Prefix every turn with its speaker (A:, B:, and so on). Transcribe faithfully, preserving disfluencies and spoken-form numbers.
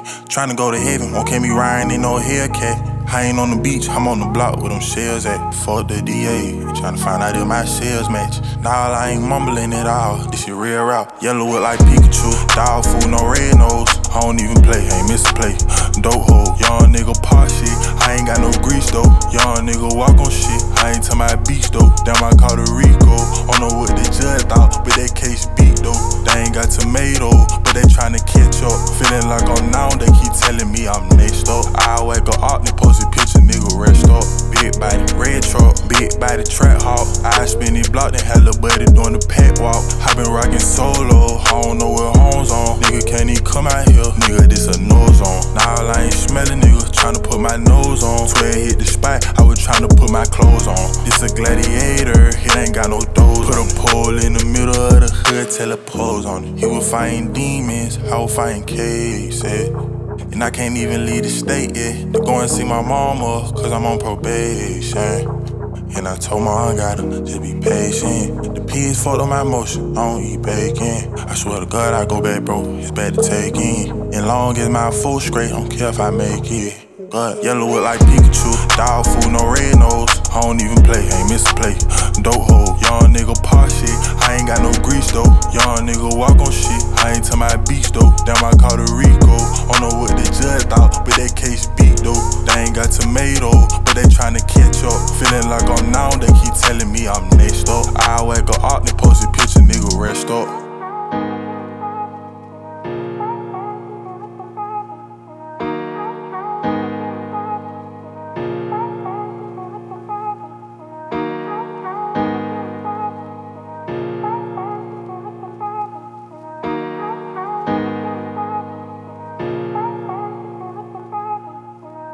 A: Tryna go to heaven, won't catch me riding in no Hellcat. I ain't on the beach, I'm on the block where them shells at. Fuck the D A, tryna find out if my sales match. Nah, I ain't mumbling at all, this shit real rap. Yellow look like Pikachu, dog food, no red nose. I don't even play, ain't miss a play. Dope hole, young nigga pop shit. I ain't got no grease though, young nigga walk on shit. I ain't to my beach though, damn I call the Rico. Don't know what the judge thought, but that case beat though. They ain't got tomato, but they tryna catch up. Feeling like I'm now, they keep telling me I'm next up. I wake up, Opti post a picture, nigga rest up. Big body, red truck, big body trap hawk. I spin this block, then had lil' buddy doing the pack walk. I been rockin' solo, I don't know what home's on. Nigga can't even come out here, nigga this a nose on. Now I ain't smelling, nigga, tryna put my nose on. twelve hit the spot, I was tryna put my clothes on. This a gladiator, it ain't got no doors. Put a pole in the middle of the hood, tell a pose on it. He was fighting demons, I was fighting cases. And I can't even leave the state yet to go and see my mama, cause I'm on probation. And I told my I gotta just be patient. The pigs fucked up my emotion, I don't eat bacon. I swear to God I go back, bro, it's bad to take in. And long as my food straight, don't care if I make it. But yellow look like Pikachu, dog food, no red nose. I don't even play, ain't miss a play. Dope hole, young nigga pop shit. I ain't got no grease though, young nigga walk on shit. I ain't to my beach though, damn I call the Rico. Don't know what the judge thought, but that case beat though. They ain't got tomato, but they tryna catch up. Feeling like I'm now, they keep telling me I'm next up. I wake up, Opti post a picture, nigga rest up.